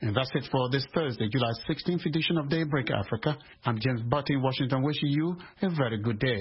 And that's it for this Thursday, July 16th edition of Daybreak Africa. I'm James Butt in Washington, wishing you a very good day.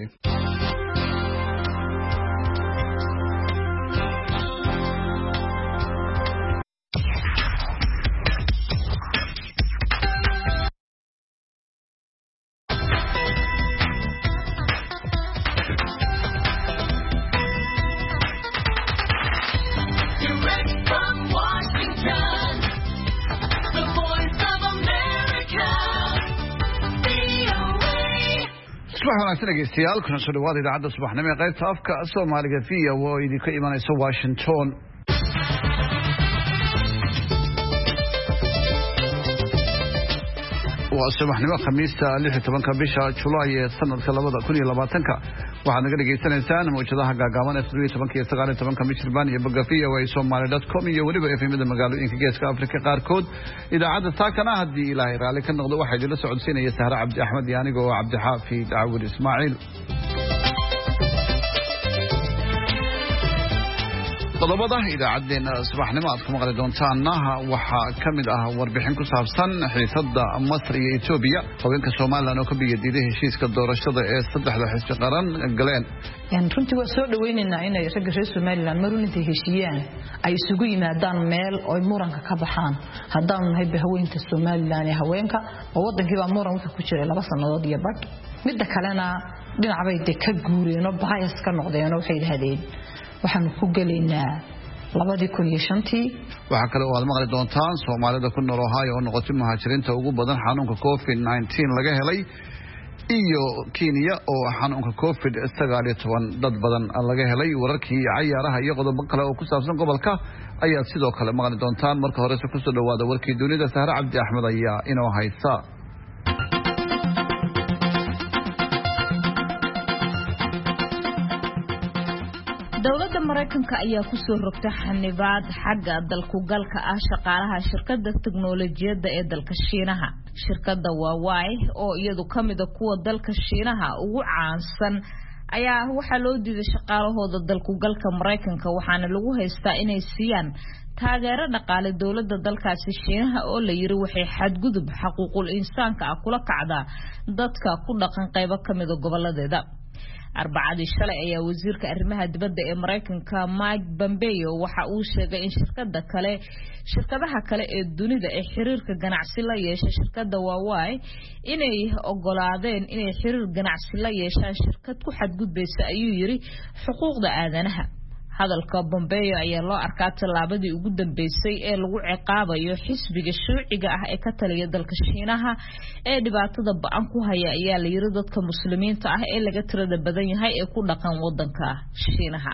dhegeystayaal kuna soo dhawaada idaacadda subaxnimo ee qaybta afka Soomaaliga fiya oo idinka imanaysa Washington. waa subaxnimo Khamiista 16 bisha July ee sanadka 2020 waxaad naga dhageysanaysaan mowjadaha gaagaaban ee 17 iyo 19 mitirban iyo bogafia way somali.com iyo waliba efemada magaalooyinka geeska Afrika qaarkood. idaacadda taakana hadii Ilaahay raali ka noqdo waxay idin la socodsiinaya Sahra Cabdi Axmed iyo aniga oo Cabdi Xaafid Aawud Ismaaciil. qodobada idaacadeena subaxnimo aad ku maqli doontaan waxa kamid ah warbixin ku saabsan xiisadda Masar iyo Itoobiya haweenka Soomaaliland oo ka biyadiiday heshiiska doorashada ee saddexda xisbi qaran galeen. runtii waa soo dhaweynayna inay ragga reer Soomaaliland marunta heshiiyaan ay isugu yimaadaan meel oo muranka ka baxaan haddaan nahay haweenka Soomaaliland ee haweenka oo wadankiiba muran wuxuu ku jiray 2 sanadood iyo badh mid kalena dhinacbay ka guureen oo bias ka noqdeen oo waxay yiraahdeen waxaan ku galeynaa 2005 waxa kale oo aad maqli doontaan Soomaalida ku nool Ohio oo noqotay muhaajiriinta ugu badan xanuunka COVID-19 laga helay iyo Kenya oo xanuunka COVID-19 dad badan laga helay. wararkii ciyaaraha iyo qodobo kale oo ku saabsan gobolka ayaad sidoo kale maqli doontaan. marka hore ku soo dhawaada warkii dunida. Sahra Cabdi Axmed ayaa inoo haysa. dawladda Mareykanka ayaa ku soo rogtay xanibaad xagga dalku galka ah shaqaalaha shirkadda tiknoolajiyadda ee dalka Shiinaha. shirkadda Huawei oo iyadu kamid ah kuwa dalka Shiinaha ugu caansan ayaa waxa loo diiday shaqaalahooda dalku galka Mareykanka waxaana lagu haystaa inay siiyaan taageero dhaqaale dawladda dalkaasi Shiinaha oo la yiri waxay xadgudub xuquuqul insaanka ah kula kacda dadka ku dhaqan qaybo kamid ah goboladeeda. arbacadii shalay ayaa wasiirka arrimaha dibadda ee Mareykanka Mike Pompeo waxa uu sheegay in shirkadaha kale ee dunida ee xiriirka ganacsi la yeeshay shirkadda Huawei inay ogolaadeen inay xiriir ganacsi la yeeshaan shirkad ku xadgudbaysa ayuu yiri xuquuqda aadanaha. hadalka Pompeo ayaa loo arkaa tallaabadii ugu dambeysay ee lagu ciqaabayo xisbiga shuuciga ah ee ka taliya dalka Shiinaha ee dhibaatada ba'an ku haya ayaa la yiri dadka muslimiinta ah ee laga tirada badan yahay ee ku dhaqan wadanka Shiinaha.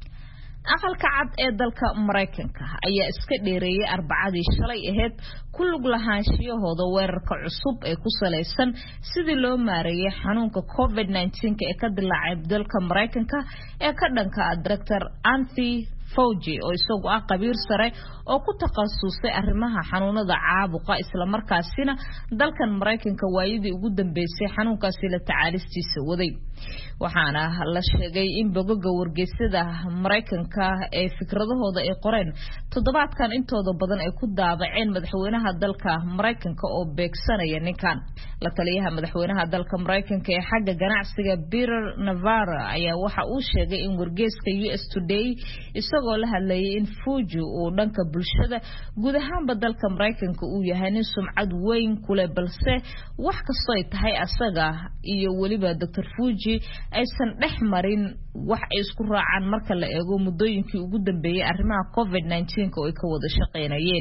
aqalka cad ee dalka Mareykanka ayaa iska dheereeyay arbacadii shalay ahayd ku lug lahaanshiyahooda weerarka cusub ee ku saleysan sidii loo maareeyay xanuunka COVID-19 ee ka dilaacay dalka Mareykanka ee ka dhanka ah Dr. Anthony Fauci oo isagu ah qabiir sare oo ku takhasusay arrimaha xanuunada caabuqa isla markaasina dalkan Mareykanka waayidii ugu dambeysay xanuunkaasi la tacaalistiisa waday. waxaana la sheegay in bogoga wargeysada Mareykanka ee fikradahooda ay qoreen toddobaadkan intooda badan ay ku daabaceen madaxweynaha dalka Mareykanka oo beegsanaya ninkan. la taliyaha madaxweynaha dalka Mareykanka ee xagga ganacsiga Peter Navarro ayaa waxa uu sheegay in wargeyska US Today isagoo la hadlayay in Fauci uu dhanka bulshada guud ahaanba dalka Mareykanka uu yahay nin sumcad weyn ku leh balse wax kastoo ay tahay asaga iyo waliba Dr. Fauci aysan dhex marin wax ay isku raacaan marka la eego muddooyinkii ugu dambeeyay arrimaha COVID-19 oo ay ka wada shaqeynayeen.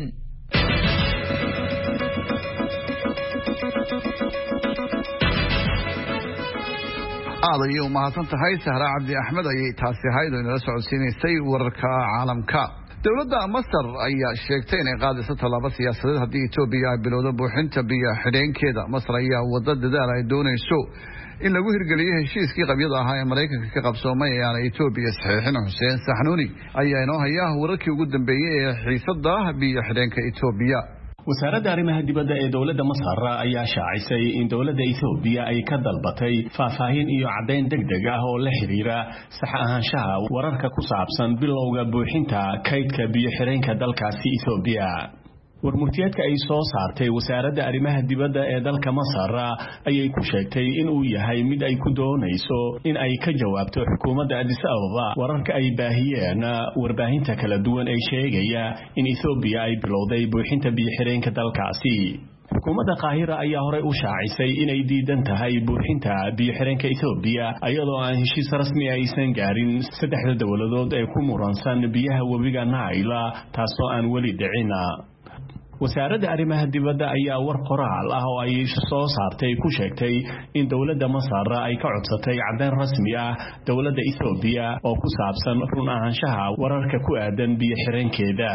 aadayo mahadsan tahay Sahra Cabdi Axmed ayay taasi ahayd oo inala socodsiinaysay wararka caalamka. dawladda Masar ayaa sheegtay inay qaadayso tallaabo siyaasadeed haddii Itoobiya ay bilowdo buuxinta biyo xidheenkeeda. Masar ayaa wada dadaal ay doonayso in lagu hirgeliyo heshiiskii qabyada ahaa ee Mareykanka ka qabsoomay ee Itoobiya saxiixin. Xuseen Saxnuuni ayaa inoo haya wararkii ugu dambeeyay ee xiisadda biyo xidheenka Itoobiya. wasaaradda arrimaha dibadda ee dawladda Masar ayaa shaacisay in dawladda Itoobiya ay ka dalbatay faahfaahin iyo caddayn degdeg ah oo la xiriira sax ahaanshaha wararka ku saabsan bilowga buuxinta kaydka biyo xireenka dalkaasi Itoobiya. warmurtiyeedka ay soo saartay wasaaradda arrimaha dibadda ee dalka Masar ayay ku sheegtay in uu yahay mid ay ku doonayso in ay ka jawaabto xukuumadda Addis Ababa wararka ay baahiyeen warbaahinta kala duwan ee sheegaya in Ethiopia ay bilowday buuxinta biyo-xireenka dalkaasi xukuumadda Qaahira ayaa hore u shaacisay inay diidan tahay buuxinta biyo-xireenka Ethiopia iyadoo aan heshiis rasmi aysan gaarin saddexda dawladood ee ku muransan biyaha webiga Nile taasoo aan weli dhicin wasaaradda arrimaha dibadda ayaa war qoraal ah oo ay soo saartay ku sheegtay in dawladda Masar ay ka codsatay caddeyn rasmi ah dawladda Ethiopia oo ku saabsan run ahaanshaha wararka ku aadan biyo-xireenkeeda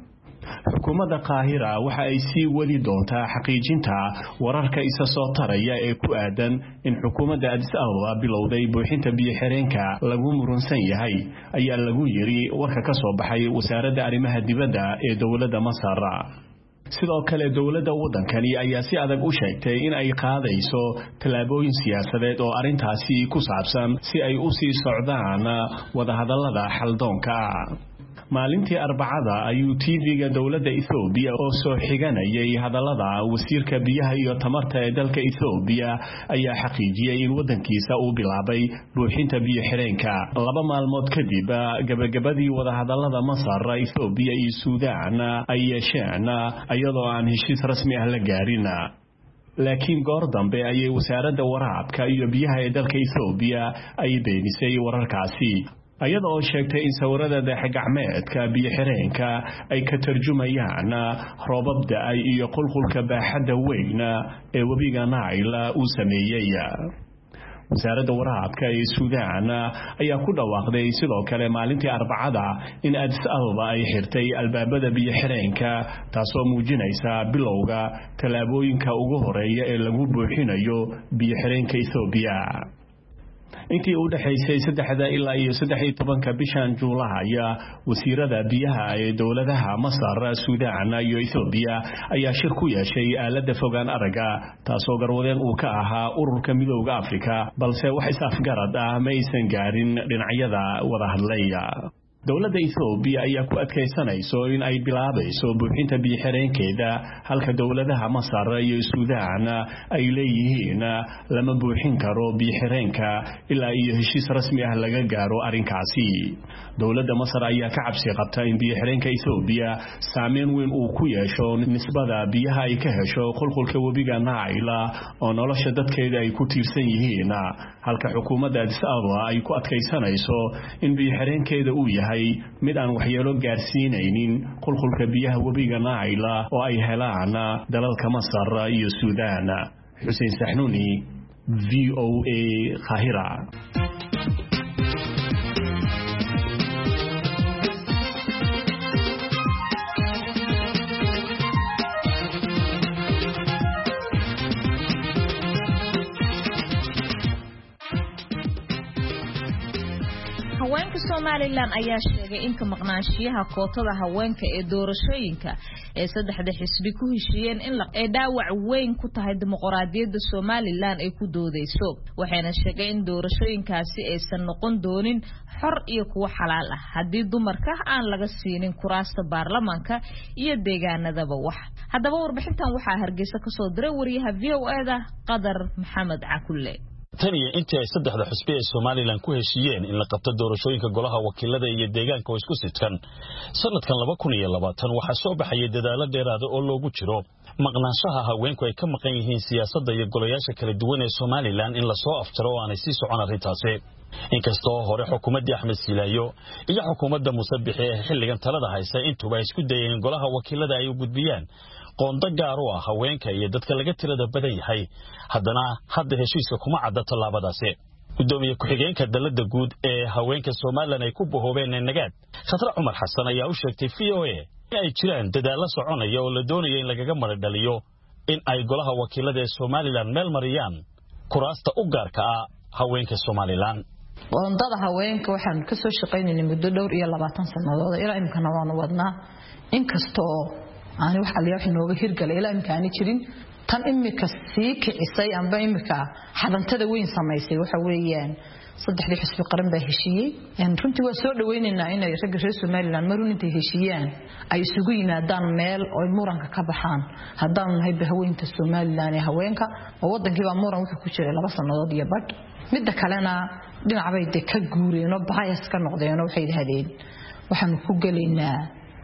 xukuumadda Qaahira waxa ay sii wadi doontaa xaqiijinta wararka isa soo taraya ee ku aadan in xukuumadda Addis Ababa bilowday buuxinta biyo-xireenka lagu murunsan yahay ayaa lagu yiri warka ka soo baxay wasaaradda arrimaha dibadda ee dawladda Masar sidoo kale dawladda wadankani ayaa si adag u sheegtay in ay qaadayso talaabooyin siyaasadeed oo arintaasi ku saabsan si ay u sii socdaan wada hadallada xaldoonka maalintii Arbacada ayuu TV-ga dawladda Ethiopia oo soo xiganayay hadallada wasiirka biyaha iyo tamarta ee dalka Ethiopia ayaa xaqiijiyay in wadankiisa uu bilaabay buuxinta biyo-xireenka 2 maalmood kadib gabagabadii wada hadallada Masar Ethiopia iyo Suudaan ay yeesheen iyadoo aan heshiis rasmi ah la gaarin laakiin goor dambe ayay wasaaradda waraabka iyo biyaha ee dalka Ethiopia ay beenisay wararkaasi ayada oo sheegtay in sawirada dayax-gacmeedka biyo-xireenka ay ka tarjumayaan roobab da'ay iyo qulqulka baaxadda weyn ee webiga Nile uu sameeyay wasaaradda waraabka ee Suudaan ayaa ku dhawaaqday sidoo kale maalintii Arbacada in Addis Ababa ay xirtay albaabada biyo-xireenka taasoo muujinaysa bilowga talaabooyinka ugu horeeya ee lagu buuxinayo biyo-xireenka Ethiopia intii u dhaxaysay 3 ilaa 13 bishan Juulaay wasiirada biyaha ee dawladaha Masar, Suudaan iyo Ethiopia ayaa shir ku yeeshay aalada fogaan araga taasoo garwadeen uu ka ahaa ururka midowga Afrika balse wax is-afgarad ah ma aysan gaarin dhinacyada wada hadlaya dawladda Ethiopia ayaa ku adkaysanayso in ay bilaabayso buuxinta biyo-xireenkeeda halka dawladaha Masar iyo Suudaan ay leeyihiin lama buuxin karo biyo-xireenka ilaa iyo heshiis rasmi ah laga gaaro arinkaasi dawladda Masar ayaa ka cabsi qabta in biyo-xireenka Ethiopia saameyn weyn uu ku yeesho nisbada biyaha ay ka hesho qulqulka webiga Nile oo nolosha dadkeeda ay ku tiirsan yihiin halka xukuumadda Addis Ababa ay ku adkaysanayso in biyo-xireenkeeda uu yahay mid aan waxyeelo gaarsiinaynin qulqulka biyaha webiga Nile oo ay helaan dalalka Masar iyo Suudaan Xuseen Saxnuuni VOA Qaahira haweenka Soomaaliland ayaa sheegay in ka maqnaanshiyaha kootada haweenka ee doorashooyinka ee saddexda xisbi ku heshiiyeen in ay dhaawac weyn ku tahay dimuqraadiyadda Soomaaliland ay ku doodayso waxayna sheegay in doorashooyinkaasi aysan noqon doonin xor iyo kuwa xalaal ah haddii dumarka aan laga siinin kuraasta baarlamaanka iyo deegaanadaba wax haddaba warbixintan waxaa Hargeysa ka soo diray wariyaha VOA-da Qadar Maxamed Cakulle taniya intii ay saddexda xisbi ee Soomaaliland ku heshiiyeen in la qabto doorashooyinka golaha wakiilada iyo deegaanka oo isku sidkan sanadkan 2020 waxa soo baxay dadaalo dheeraad oo loogu jiro maqnaanshaha haweenku ay ka maqan yihiin siyaasadda iyo golayaasha kala duwan ee Soomaaliland in la soo aftiro oo aanay sii socon arrintaasi inkastoo hore xukuumadda Axmed Silaayo iyo xukuumadda Musabixi ee xilligan talada haysa intuba isku dayeen golaha wakiilada ay u gudbiyaan qoonda gaar u ah haweenka iyo dadka laga tirada badan yahay haddana hadda heshiiska kuma cadda tallaabadaasi gudoomiye ku-xigeenka dalada guud ee haweenka Soomaaliland ay ku bohoobeen nagaad Khadra Cumar Xasan ayaa u sheegtay VOA in ay jiraan dadaalo soconaya oo la doonayo in lagaga maradhaliyo in ay golaha wakiilada ee Soomaaliland meel mariyaan kuraasta u gaarka ah haweenka Soomaaliland qoondada haweenka waxaan ka soo shaqeynay muddo dhowr iyo 20 sanadood ilaa imkana waan wadnaa inkastoo aan wax aliyax nooga hirgalay ilaa imkaani jirin tan imika sii kicisay amba imika xadantada weyn sameysay waxa weeyaan saddexdii xisbi qaran baa heshiiyey runtii waa soo dhaweynaynaa inay ragga reer Soomaaliland marun intay heshiiyaan ay isugu yimaadaan meel oo muranka ka baxaan haddaan nahay haweenta Soomaaliland ee haweenka oo wadankii baa muran wuxuu ku jiray 2 sanadood iyo badh midda kalena dhinac bay ka guureen oo bias ka noqdeen oo waxay yiraahdeen waxaan ku galeynaa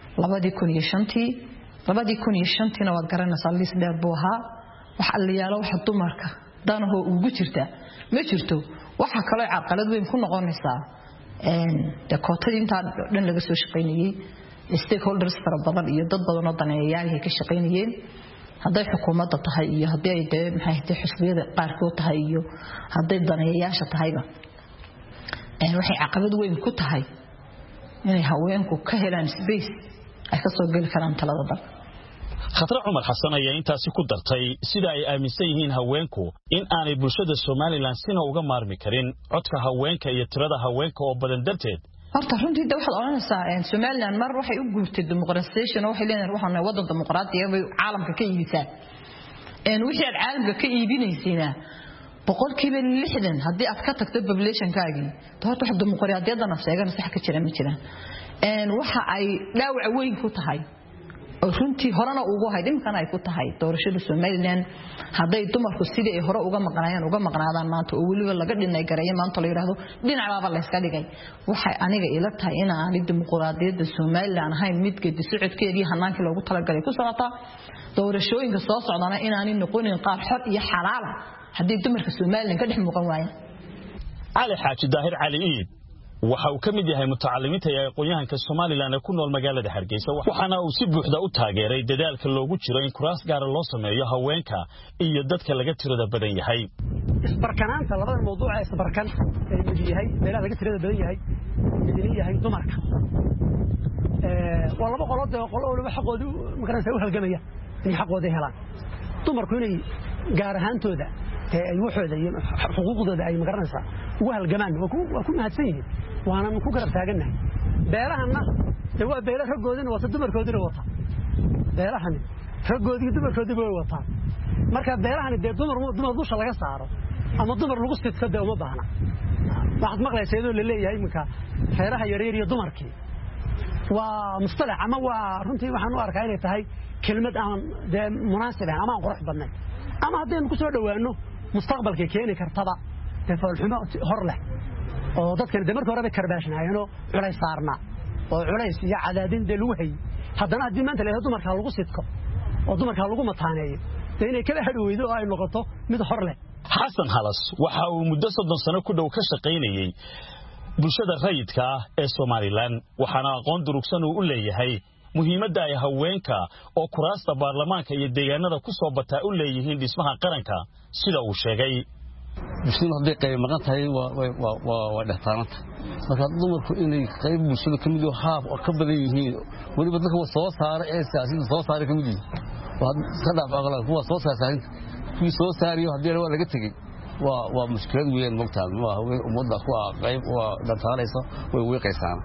2005 na waad garanaysaa liis dheer buu ahaa wax aliyaalo wax dumarka danahoo ugu jirta ma jirto waxa kale oo caqalad weyn ku noqonaysaa kootadii inta dhan laga soo shaqeynayay stakeholders fara badan iyo dad badan oo daneeyayaal ka shaqeynayeen hadday xukuumadda tahay iyo hadday ay maxay xisbiyada qaarkood tahay iyo hadday daneeyayaasha tahayba waxay caqabad weyn ku tahay inay haweenku ka helaan space ay ka soo gali karaan talada dalka Khatra Umar Xasan ayaa intaasi ku dartay sida ay aaminsan yihiin haweenku in aanay bulshada Soomaaliland sina uga maarmi karin codka haweenka iyo tirada haweenka oo badan darteed horta runtii waxaad oranaysaa Soomaaliland mar waxay u guurtay dimuqraasiyada waxay leedahay waxaan wadan dimuqraadi ah oo caalamka ka iibisa wixii aad caalamka ka iibinaysayna boqolkiiba 60 hadii aad ka tagto population-kaagii horta wax dimuqraadiyadana sheegan sax ka jira ma jiraan waxa ay dhaawac weyn ku tahay oo runtii horena ugu hayd imkan ay ku tahay doorashada Soomaaliland haday dumarku sidii ay hore uga maqnaadaan maanta oo waliba laga dhinay gareeyay maanta la yiraahdo dhinacaaba la iska dhigay waxay aniga ila tahay in aan dimuqraadiyadda Soomaaliland ahayn mid geedi socodkeedii hanaankii loogu talagalay ku socota doorashooyinka soo socdana in aan noqonin qaar xor iyo xalaal hadii dumarka Soomaaliland ka dhex muuqan waayaan Ali Xaaji Daahir Ali Iid waxa uu kamid yahay mutacalimiinta ee aqoonyahanka Soomaaliland ee ku nool magaalada Hargeysa waxaana uu si buuxda u taageeray dadaalka loogu jiro in kuraas gaar ah loo sameeyo haweenka iyo dadka laga tirada badan yahay isbarkanaanta labada mowduuc ee isbarkan ee mid yahay meelaha laga tirada badan yahay mid yahay dumarka waa laba qolood oo waliba xaqoodu magaranaysa u halgamaya in xaqooda helaan dumarku inay gaar ahaantooda ay waxooda iyo xuquuqdooda ay magaranaysa ugu halgamaan waa ku mahadsan yihiin waana ku garab taaganahay beelahana waa beela ragoodina wata dumarkoodina wata beelahani ragoodii dumarkoodii way wataan marka beelahani dumar dusha laga saaro ama dumar lagu sidkada uma baahna waxaad maqlaysaa inuu leeyahay iminka xeeraha yareer iyo dumarkii waa mustalax ama waa runtii waxaan u arkaa inay tahay kelmad aan munaasib ah ama qurux badnayn ama haddaynu ku soo dhawaano mustaqbalka keeni kartaba falxumo hor leh oo dadkan markii hore karbaashnaayeen culays saarna oo culays iyo cadaadin lagu hay haddana hadii maanta leeyahay dumarka lagu sidko oo dumarka lagu mataaneeyo inay kala hadhaweydo oo ay noqoto mid hor leh Xasan Halas waxa uu muddo 30 sano ku dhow ka shaqeynayay bulshada rayidka ah ee Soomaaliland waxaana aqoon durugsan uu u leeyahay muhiimadda ay haweenka oo kuraasta baarlamaanka iyo deegaanada ku soo bataa u leeyihiin dhismaha qaranka sida uu sheegay bulshada hadday qayb maqan tahay waa dhextaananta marka dumarku inay qayb bulshada ka mid ah oo ka badan yihiin waliba dadka soo saaray ee siyaasiyiinta soo saaray ka mid yihiin waa ka dhaaf aqlaa kuwa soo saaray kuwii soo saariyo haddii waa laga tegey waa mushkilad weyn mogtaan ma haween ummadda kuwa qayb waa dhextaanaysa way weeqaysaan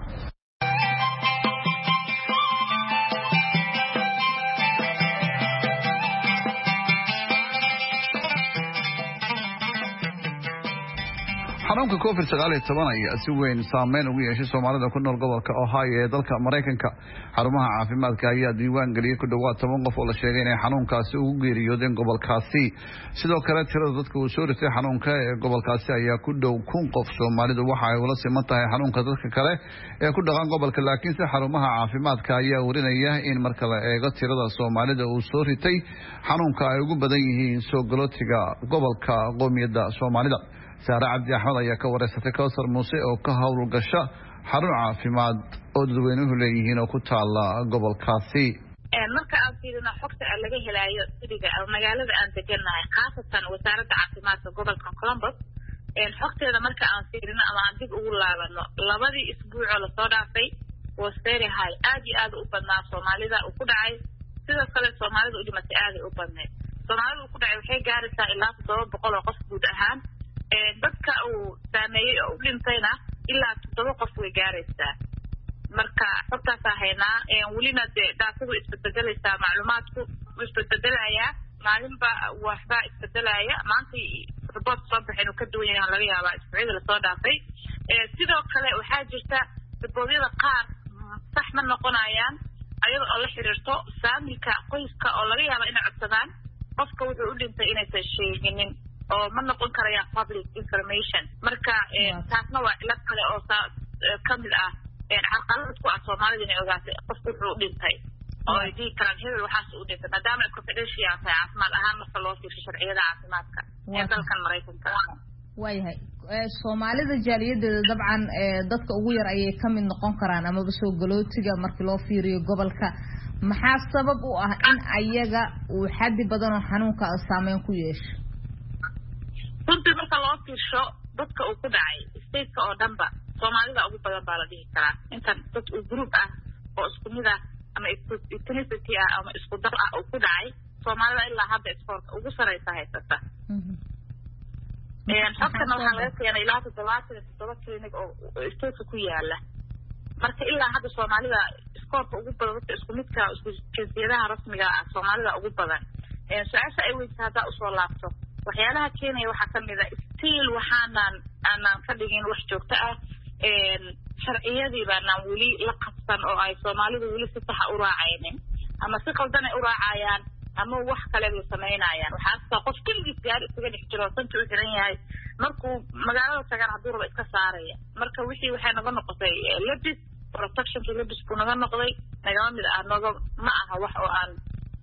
xanuunka COVID-19 ayaa si weyn saameyn ugu yeeshay Soomaalida ku nool gobolka Ohio ee dalka Mareykanka. Xarumaha caafimaadka ayaa diiwaan geliyay ku dhawaad 10 qof oo la sheegay inay xanuunkaasi ugu geeriyoodeen gobolkaasi. Sidoo kale tirada dadka uu soo ritay xanuunka ee gobolkaasi ayaa ku dhow 1,000 qof. Soomaalidu waxa ay ula siman tahay xanuunka dadka kale ee ku dhaqan gobolka, laakiin xarumaha caafimaadka ayaa warinaya in marka la eego tirada Soomaalida uu soo ritay xanuunka ay ugu badan yihiin soo galootiga gobolka qoomiyadda Soomaalida. Saara Cabdi Axmed ayaa ka wareysatay Kawsar Muuse oo ka hawlgasha xarun caafimaad oo dadweynuhu leeyihiin oo ku taala gobolkaasi. marka aan fiirino xogta laga helayo sida magaalada aan deganahay qaasatan wasaaradda caafimaadka gobolka Columbus xogteeda marka aan fiirino ama aan dib ugu laabano labadii isbuuc oo la soo dhaafay was very high aad u badnaa Soomaalida u ku dhacay sidoo kale Soomaalida u dhimatay aad u badnay Soomaalida u ku dhacay waxay gaaraysaa ilaa 700 oo qof guud ahaan dadka uu saameeyay oo dhintayna ilaa 7 qof way gaaraysaa marka xogtaas ahaynaa welina daafadu isbedelaysaa macluumaadku isbedelaya maalinba waxba isbedelaya maanta report soo baxay inuu ka duwan yahay laga yaabaa isbuucyada lasoo dhaafay sidoo kale waxaa jirta reportyada qaar sax ma noqonayaan ayada oo la xiriirto saamilka qoyska oo laga yaaba inay codsadaan qofka wuxuu u dhintay inaysan sheeginin oo ma noqon karayaan public information marka taasna waa cilad kale oo kamid ah caqabad ku ah Soomaalida inay ogaatay qofku wuxuu u dhintay oo ay dhihi karaan hebel waxaas u dhintay maadaama ay confidential tahay caafimaad ahaan marka loo fiiriyo sharciyada caafimaadka ee dalkan Mareykanka waayahay Soomaalida jaaliyadeeda dabcan dadka ugu yar ayay ka mid noqon karaan ama soo galootiga markii loo fiiriyo gobolka maxaa sabab u ah in ayaga uu xaddi badan oo xanuunka saameyn ku yeesho runtii marka loo fiirsho dadka uu ku dhacay stateka oo dhanba Soomaalida ugu badan baa la dhihi karaa intan dad u group ah oo isku mid ah ama ethnicity ah ama isku dar ah oo ku dhacay Soomaalida ilaa hadda isfoorka ugu sareysa haysata xogtana waxaa laga keenay ilaa 77 clinic oo stateka ku yaala marka ilaa hadda Soomaalida iskoorka ugu badan dadka isku midka isku jinsiyadaha rasmiga ah Soomaalida ugu badan su'aasha ay weydiisay hadda usoo laabto waxyaalaha keenaya waxaa kamid ah still waxaanan ka dhigin wax joogto ah sharciyadii baanaan weli la qabsan oo ay Soomaalidu weli si sax u raacaynin ama si qaldan ay u raacayaan ama wax kale ay sameynayaan waxaa qof kaligiis gaari isaga dhex jiro santi u xiran yahay markuu magaalada tagaan hadduu rabo iska saaraya marka wixii waxay naga noqotay labis protectionka labisku naga noqday nagama mid ah ma aha wax oo aan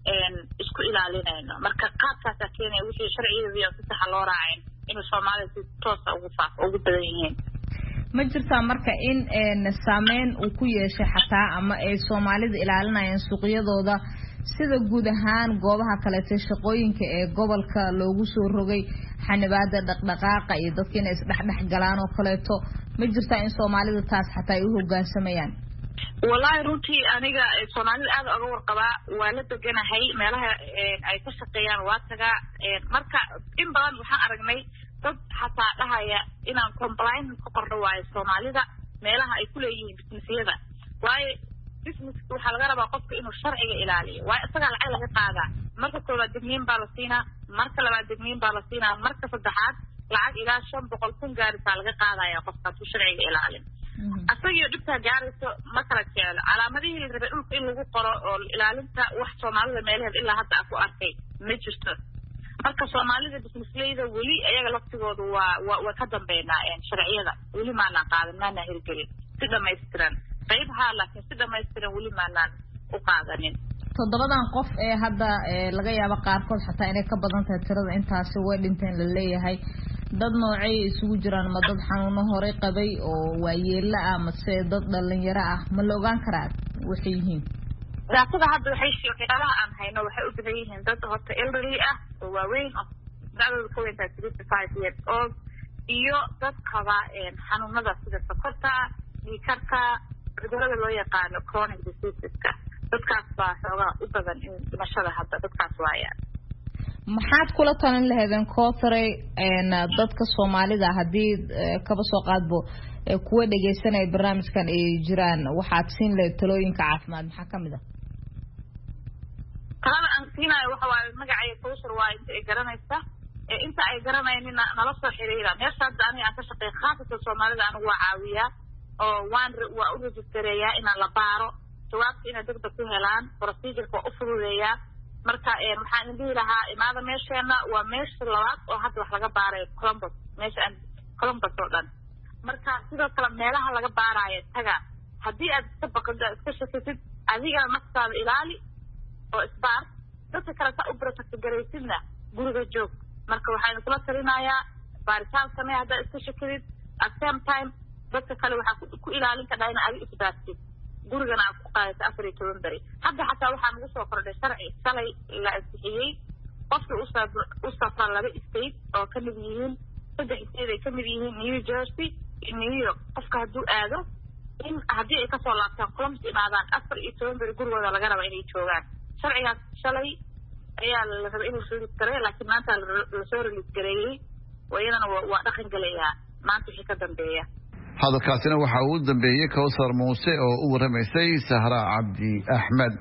isku ilaalinayno marka qaabkaas keenay wixii sharciyadii si sax loo raacay inuu Soomaalida si toos ah ugu badan yihiin ma jirtaa marka in saameyn uu ku yeeshay xataa ama ay Soomaalida ilaalinayaan suuqyadooda sida guud ahaan goobaha kale ee shaqooyinka ee gobolka loogu soo rogay xanibaada dhaqdhaqaaqa iyo dadka inay isdhaxdhax galaan oo kaleeto ma jirtaa in Soomaalida taas xataa ay u hoggaansamayaan wallahi runtii aniga Soomaalida aad uga warqabaa waa la deganahay meelaha ay ka shaqeeyaan waa taga marka in badan waxaan aragnay dad xataa dhahaya inaan compliance ku qorno waayo Soomaalida meelaha ay ku leeyihiin businessyada waayo businesska waxaa laga rabaa qofka inuu sharciga ilaaliyo waayo isaga lacag laga qaadaa marka koowaad degniin baa la siinaa marka labaad degniin baa la siinaa marka saddexaad lacag ilaa 500,000 gaarisa laga qaadaya qofka si sharciga ilaalin asagii dhibta gaarayso ma kala jecel calaamadihii la rabay dhulka in lagu qoro oo ilaalinta wax Soomaalida meelaheed ilaa hadda ku arkay ma jirto marka Soomaalida businessleyda weli ayaga laftigoodu waa ka dambeynaa sharciyada weli maana qaadan maana hirgelin si dhameystiran qaybaha laakiin si dhameystiran weli maana u qaadanin toddobadan qof ee hadda laga yaabo qaarkood xataa inay ka badan tahay tirada intaasi way dhinteen la leeyahay dad noocay isugu jiraan ma dad xanuuno hore qabay oo waayeela ah ama se dad dhalinyaro ah ma la ogaan karaa waxay yihiin dadka hadda waxay sheekadaha aan hayno waxay u badan yihiin dad horta elderly ah oo waaweyn ah da'doodu ka weyn tahay 65 years old iyo dad qaba xanuunada sida sokorta dhiigkarka cudurrada loo yaqaano chronic diseaseska dadkaas baa xoogaa u badan in dhimashada hadda dadkaas waayaan maxaad kula talin lahaydeen kootaray dadka Soomaalida haddii kaba soo qaadbo kuwa dhageysanaya barnaamijkan ay jiraan waxaad siin lahayd talooyinka caafimaad maxaa kamid ah talada aan siinayo waxa waaye magacayga kootar waa inta ay garanaysa inta ay garanaynin nala soo xiriira meesha hadda aniga aan ka shaqeeyo khaasatan Soomaalida anigu waa caawiyaa oo waa u rejistareeyaa inaan la baaro jawaabta inay degdeg ku helaan procedure-ka waa u fududeeyaa marka waxaan idin lahaa imaada meesheena waa meesha labaad oo hadda wax laga baarayo Columbus meesha aan Columbus oo dhan marka sidoo kale meelaha laga baarayo taga haddii aad ka baqdo iska shaqaysid adiga naftaada ilaali oo isbaar dadka kale ta u protect garaysidna guriga joog marka waxaan kula talinayaa baaritaan samee hadda iska shaqaysid at same time dadka kale waxa ku ilaalin ka dhayna adiga isbaartid gurigana aad ku qaadato 14 bari hadda xataa waxaa nagu soo kordhay sharci salay la ansixiyey qofka u safra laba state oo ka mid yihiin 3 state ay ka mid yihiin New Jersey iyo New York qofka hadduu aado in haddii ay kasoo laabtaan Columbus imaadaan 14 bari gurigooda laga raba inay joogaan sharcigaas shalay ayaa la rabay inuu soo gareeyo laakiin maanta la soo release gareeyay wayadana waa dhaqan galayaa maanta wixii ka dambeeya hadalkaasina waxa uu dambeeyay Kawsar Muuse oo u waramaysay Sahra Cabdi Ahmed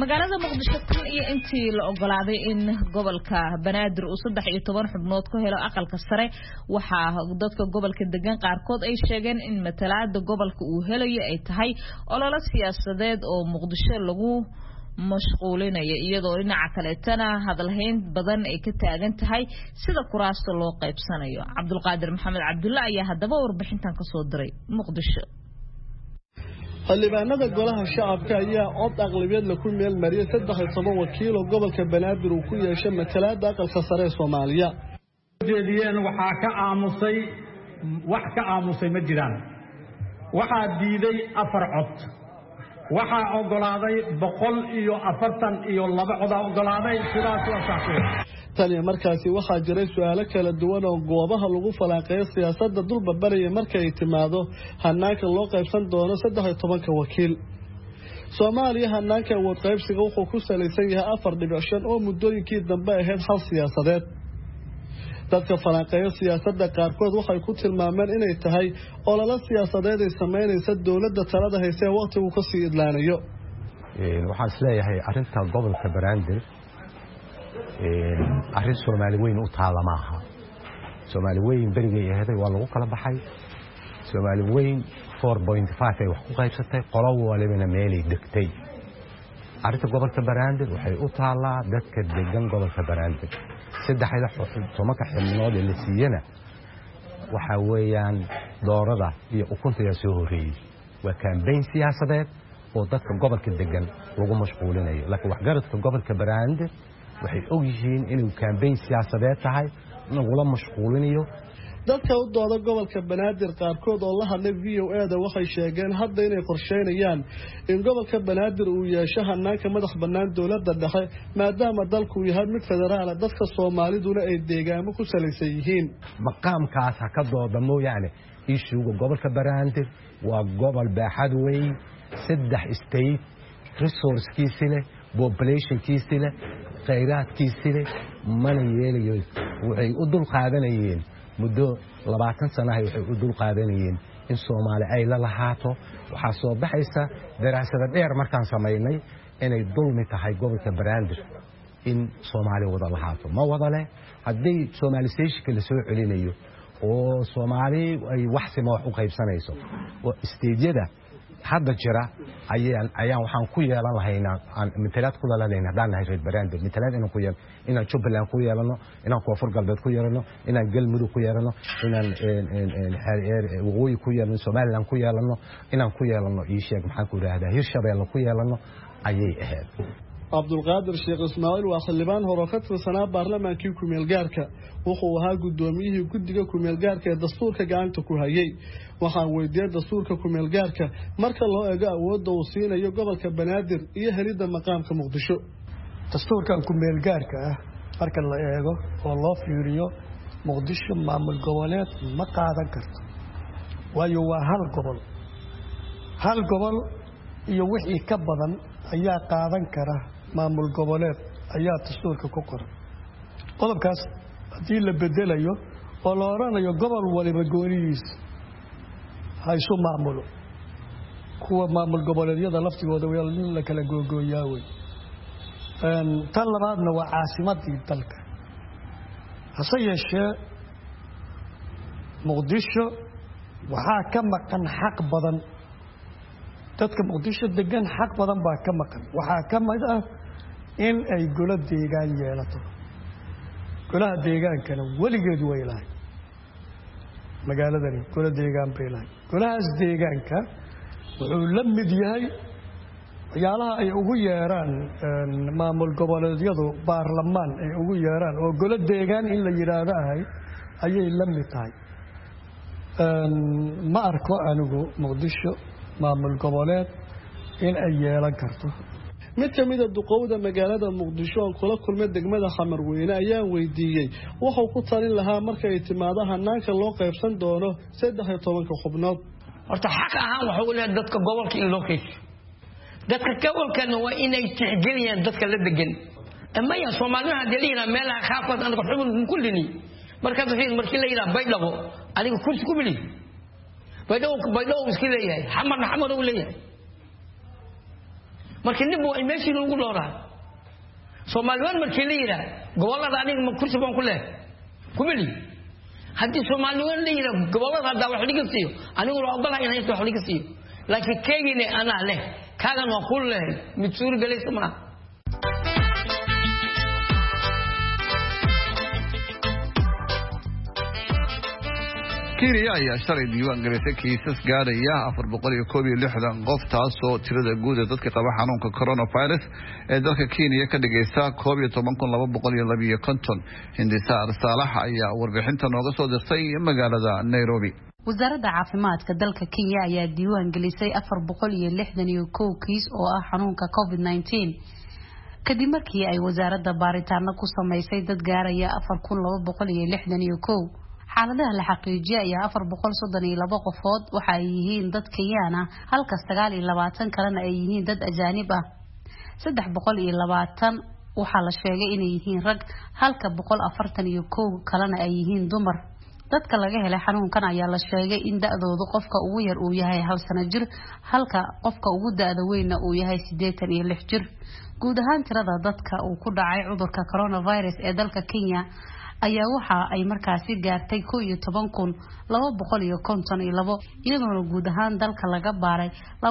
magaalada muqdisho tan iyo intii la ogolaaday in gobolka banaadir uu 13 xubnood ku helo aqalka sare waxa dadka gobolka degan qaarkood ay sheegeen in matalaada gobolka uu helayo ay tahay olole siyaasadeed oo muqdisho lagu mashquulinayo iyadoo dhinaca kale tana hadalhayn badan ay ka taagan tahay sida kuraasta loo qaybsanayo Cabdulqaadir Maxamed Cabdullaahi ayaa hadaba warbixintan ka soo diray muqdisho xildhibaanada golaha shacabka ayaa cod aqlabiyad la ku meel mariyay 13 wakiil oo gobolka banaadir uu ku yeeshay matalaada aqalka sare ee Soomaaliya jeediyeen waxa ka aamusay ma jiraan waxa diiday 4 cod waxa ogolaaday 142 cod ogolaaday sidaas waa saxay tani markaasi waxa jiray su'aalo kala duwan oo goobaha lagu falanqeeyo siyaasadda dulba bariya markay ay timaado hanaanka loo qaybsan doono 13 wakiil Soomaaliya hanaanka awood qaybsiga wuxuu ku saleysan yahay 4.5 oo muddooyinkii dambe ahayd hal siyaasadeed dadka falanqeeyo siyaasadda qaarkood waxay ku tilmaameen inay tahay olole siyaasadeed ay sameynaysa dawladda talada haysa waqtigu ka sii idlaanayo waxaan isleeyahay arinta gobolka Banaadir arrin Soomaali weyn u taala maaha Soomaali weyn berigay ahaday waa lagu kala baxay Soomaali weyn 4.5 ay wax ku qaybsatay qolow walibana meelay degtay arrinta gobolka Banaadir waxay u taalaa dadka degan gobolka Banaadir saddexda xubnood ka xilnood la siiyana waxa weeyaan doorada iyo ukunta soo horeeyay waa campaign siyaasadeed oo dadka gobolka degan lagu mashquulinayo laakiin wax garadka gobolka Banaadir waxay og yihiin inuu campaign siyaasadeed tahay inuu la mashquulinayo dadka u dooda gobolka Banaadir qaarkood oo la hadlay VOA-da waxay sheegeen hadda inay qorsheynayaan in gobolka Banaadir uu yeesho hanaanka madax bannaan dawladda dhexe maadaama dalku yahay mid federaal ah dadka Soomaaliduna ay deegaamo ku saleysan yihiin maqaamkaas ka dooda mooyaane ishuuga gobolka Banaadir waa gobol baaxad weyn 3 state resource-kiisa leh population-kiisa leh khayraadkiisa leh mana yeelayo waxay u dul qaadanayeen muddo 20 sano ay waxay u dul qaadanayeen in Soomaali ay la lahaato waxa soo baxaysa daraasada dheer markaan sameeynay inay dulmi tahay gobolka Banaadir in Soomaali wada lahaato ma wada leh hadii Soomaaliyeeshka la soo celinayo oo Soomaali ay wax sima wax u qaybsanayso oo isteediyada hadda jira ayaan waxaan ku yeelan lahaynaa aan matalaad ku leeyahay hadaan nahay reer Banaadir matalaad inaan ku yeelano inaan Jubbaland ku yeelano inaan Koonfur Galbeed ku yeelano inaan Galmudug ku yeelano inaan waqooyi ku yeelano Soomaaliland ku yeelano inaan ku yeelano ii sheeg maxaan ku raahdaa Hirshabeelle ku yeelano ayay ahayd Cabdulqaadir Sheekh Ismaaciil waa xildhibaan hore ka tirsanaa baarlamaankii ku meel gaarka wuxuu ahaa gudoomiyihii guddiga ku meel gaarka ee dastuurka gacanta ku hayay waxaan weydiiyay dastuurka ku meel gaarka marka loo eego awoodda uu siinayo gobolka Banaadir iyo helida maqaamka Muqdisho dastuurkan ku meel gaarka ah marka la eego oo loo fiiriyo Muqdisho maamul goboleed ma qaadan karto waayo waa hal gobol iyo wixii ka badan ayaa qaadan kara maamul goboleed ayaa dastuurka ku qoran qodobkaas hadii la bedelayo oo la oranayo gobol waliba goonidiisa hayso maamulo kuwa maamul goboleedyada laftigooda waa la kala googooyaa way tan labaadna waa caasimadii dalka hase yeeshee Muqdisho waxaa ka maqan xaq badan dadka Muqdisho degan xaq badan baa ka maqan waxa ka mid ah in ay golo deegaan yeelato golaha deegaankana waligeed way lahayd magaaladani golo deegaan bay lahayd golahaas deegaanka wuxuu la mid yahay waxyaalaha ay ugu yeeraan maamul goboleedyadu baarlamaan ay ugu yeeraan oo golo deegaan in la yiraahdo ayay la mid tahay ma arko anigu Muqdisho maamul goboleed in ay yeelan karto mid kamid ah duqowda magaalada Muqdisho oo kula kulmay degmada Xamarweyne ayaa weydiiyay wuxuu ku talin lahaa marka ay timaado hanaanka loo qaybsan doono 13 xubnood horta xaq ahaan waxa uu leeyahay dadka gobolka in loo qaybiyo dadka gobolkana waa inay tixgeliyaan dadka la degan ama ya Soomaaliya hadii la meelaha qaabkood anaga xubin kullini marka markii la yiraahdo baydhabo adiga kursi ku bili baydhabo iska leeyahay xamar uu leeyahay markii nib waa meeshii lagu looraa Soomaaliland markii la yiraahdo gobolada aniga ma kursi baan ku leeyahay kumili haddii Soomaaliland la yiraahdo gobolada hadda wax laga siiyo anigu waa ogolahay inay wax laga siiyo laakiin keegine ana leh kaagan waa ku leeyahay mid suur galaysa ma Kenya ayaa shalay diiwaan gelisay kiisas gaaraya 461 qof taasoo tirada guud ee dadka qaba xanuunka coronavirus ee dalka Kenya ka dhigaysa 11252 Hindisaar Saalax ayaa warbixinta nooga soo dirtay magaalada Nairobi. Wasaaradda caafimaadka dalka Kenya ayaa diiwaan gelisay 461 kiis oo ah xanuunka COVID-19 kadib markii ay wasaaradda baaritaano ku sameysay dad gaaraya 4261 xaaladaha la xaqiijiyay ayaa 432 qofood waxa ay yihiin dad Kenyan ah halka 29 kalena ay yihiin dad ajaanib ah 320 waxa la sheegay inay yihiin rag halka 141 kalena ay yihiin dumar dadka laga helay xanuunkan ayaa la sheegay in da'doodu qofka ugu yar uu yahay 1 sano jir halka qofka ugu da'da weynna uu yahay 86 jir guud ahaan tirada dadka uu ku dhacay cudurka coronavirus ee dalka Kenya ayaa waxa ay markaasi gaartay 12252 iyadoo guud ahaan dalka laga baaray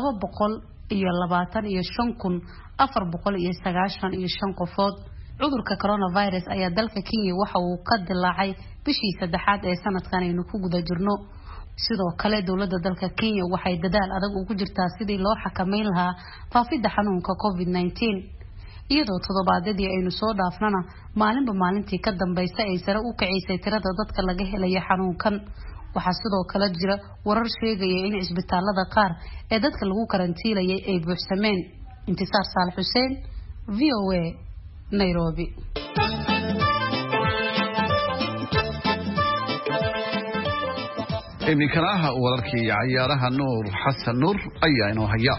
225495 qofood cudurka coronavirus ayaa dalka Kenya waxa uu ka dilaacay bishii 3aad ee sanadkan aynu ku guda jirno sidoo kale dawladda dalka Kenya waxay dadaal adag ugu jirtaa sidii loo xakameyn lahaa faafidda xanuunka COVID-19 iyadoo toddobaadadii aynu soo dhaafnana maalinba maalintii ka dambeysay ay sare u kacisay tirada dadka laga helay xanuunkan waxa sidoo kale jira warar sheegaya in isbitaalada qaar ee dadka lagu karantiilayay ay buuxsameen Intisaar Saalax Xuseen VOA Nairobi imikanaha wararkii ciyaaraha Nuur Xasan Nuur ayaa inoo haya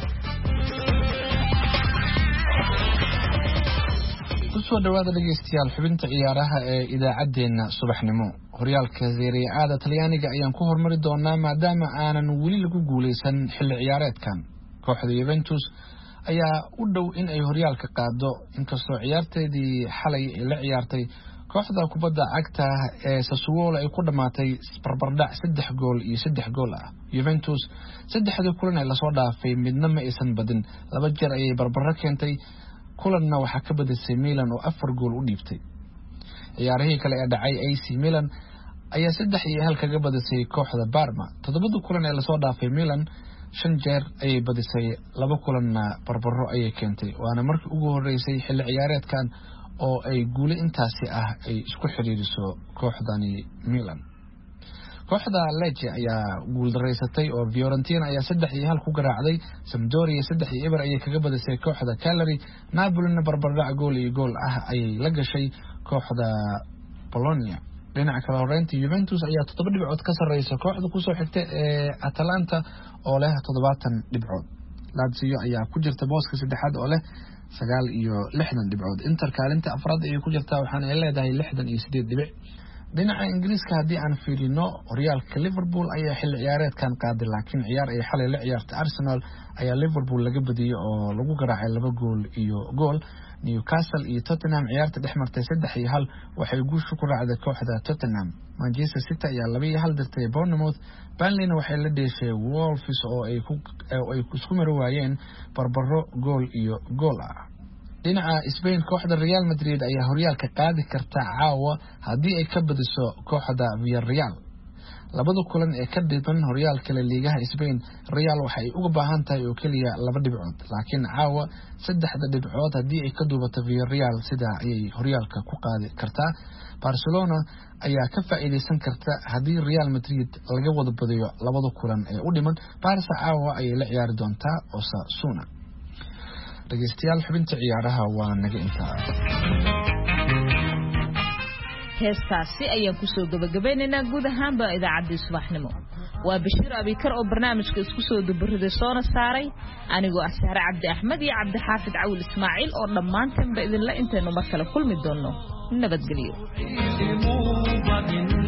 soo dhawaada dhageystayaal xubinta ciyaaraha ee idaacadeena subaxnimo horyaalka Serie A Talyaaniga ayaan ku hormari doonaa maadaama aanan wali lagu guuleysan xilli ciyaareedkan kooxda Juventus ayaa u dhow in ay horyaalka qaado inkastoo ciyaarteedii xalay ay la ciyaartay kooxda kubadda cagta ee Sassuolo ay ku dhamaatay barbardhac 3 gool iyo 3 gool ah Juventus saddexdii kulan ee la soo dhaafay midna ma aysan badin laba jeer ayay barbaro keentay kulanna waxa ka badisay Milan oo 4 gool u dhiibtay ciyaarihii kale ee dhacay AC Milan ayaa 3-1 kaga badisay kooxda Parma todobada kulan ee la soo dhaafay Milan 5 jeer ayay badisay 2 kulanna barbaro ayay keentay waana markii ugu horeysay xilli ciyaareedkan oo ay guul intaasi ah ay isku xiriiriso kooxdani Milan kooxda Lecce ayaa guul dareysatay oo Fiorentina ayaa 3-1 ku garaacday Sampdoria 3-1 ayay kaga badisay kooxda Cagliari Napoli barbardhac gool iyo gool ah ayay la gashay kooxda Bologna dhinaca kale horeyntii Juventus ayaa 7 dhibcood ka sareysa kooxda ku soo xigtay ee Atalanta oo leh 70 dhibcood Lazio ayaa ku jirta booska saddexaad oo leh 69 dhibcood Inter kaalinta afraad ay ku jirtaa waxaana ay leedahay 68 dhibic dhinaca Ingiriiska hadii aan fiirino horyaalka Liverpool ayaa xilli ciyaareedkan qaaday laakiin ciyaar ay xalay la ciyaartay Arsenal ayaa Liverpool laga badiyay oo lagu garaacay 2 gool iyo gool Newcastle iyo Tottenham ciyaarta dhexmartay 3-1 waxay guusha ku raacday kooxda Tottenham Manchester City ayaa 2-1 dirtay Bournemouth Burnley waxay la dheeshay Wolves oo ay isku mari waayeen barbaro gool iyo gool ah dhinaca Spain kooxda Real Madrid ayaa horyaalka qaadi karta caawa hadii ay ka badiso kooxda Villarreal labada kulan ee ka dhiban horyaalka La Liga Spain Real waxay uga baahan tahay oo kaliya 2 dhibcood laakiin caawa 3 dhibcood hadii ay ka duubato Villarreal sida ay horyaalka ku qaadi kartaa Barcelona ayaa ka faa'iideysan karta hadii Real Madrid laga wada badiyo labada kulan ee u dhiman Barca caawa ay la ciyaari doontaa Osasuna dhageystayaal xubinta ciyaaraha waa naga intaa heestaasi ayaan kusoo gabagabaynaynaa guud ahaanba idaacaddii subaxnimo waa Bashiir Abikar oo barnaamijka isku soo dubariday soona saaray anigoo ah Sahra Cabdi Axmed iyo Cabdi Xaafid Cawil Ismaaciil oo dhammaanteen ba idinla intaynu mar kale kulmi doono nabadgelyo